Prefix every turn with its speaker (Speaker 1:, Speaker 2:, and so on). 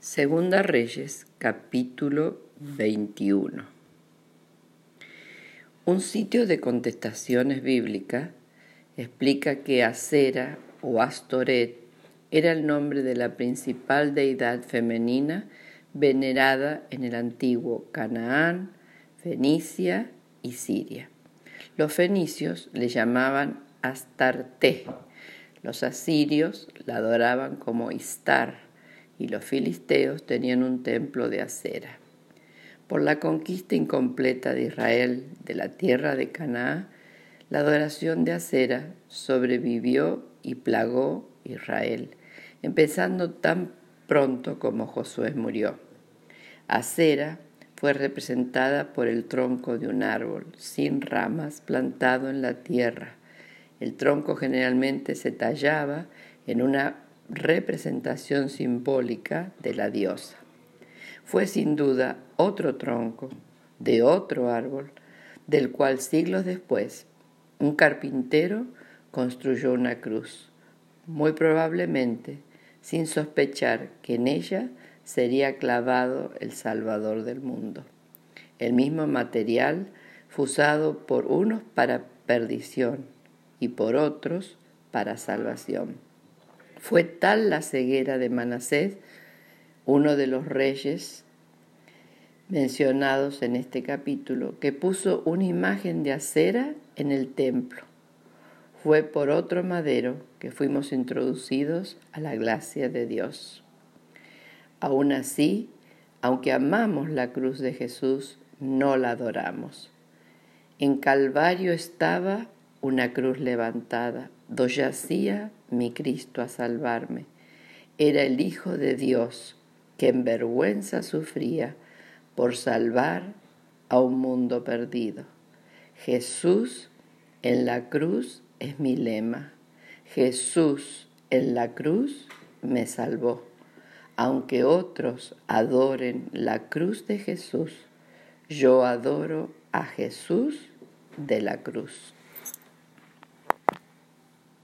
Speaker 1: Segunda Reyes, capítulo 21. Un sitio de contestaciones bíblicas explica que Asera o Astoret era el nombre de la principal deidad femenina venerada en el antiguo Canaán, Fenicia y Siria. Los fenicios le llamaban Astarte, los asirios la adoraban como Istar, y los filisteos tenían un templo de Asera. Por la conquista incompleta de Israel de la tierra de Canaán, la adoración de Asera sobrevivió y plagó Israel, empezando tan pronto como Josué murió. Asera fue representada por el tronco de un árbol sin ramas plantado en la tierra. El tronco generalmente se tallaba en una representación simbólica de la diosa. Fue sin duda otro tronco de otro árbol, del cual siglos después un carpintero construyó una cruz, muy probablemente sin sospechar que en ella sería clavado el Salvador del mundo. El mismo material fue usado por unos para perdición y por otros para salvación. Fue tal la ceguera de Manasés, uno de los reyes mencionados en este capítulo, que puso una imagen de Asera en el templo. Fue por otro madero que fuimos introducidos a la gracia de Dios. Aún así, aunque amamos la cruz de Jesús, no la adoramos. En Calvario estaba una cruz levantada, do yacía mi Cristo a salvarme. Era el Hijo de Dios que en vergüenza sufría por salvar a un mundo perdido. Jesús en la cruz es mi lema. Jesús en la cruz me salvó. Aunque otros adoren la cruz de Jesús, yo adoro a Jesús de la cruz.